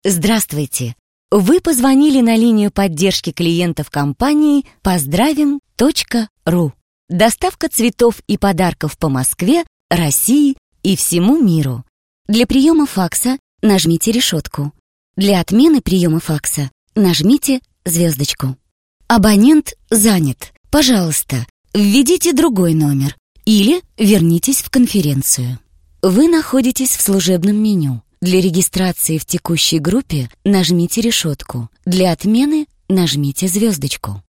Здравствуйте! Вы позвонили на линию поддержки клиентов компании поздравим.ру. Доставка цветов и подарков по Москве, России и всему миру. Для приема факса нажмите решетку. Для отмены приема факса нажмите звездочку. Абонент занят. Пожалуйста, введите другой номер или вернитесь в конференцию. Вы находитесь в служебном меню. Для регистрации в текущей группе нажмите решетку. Для отмены нажмите звездочку.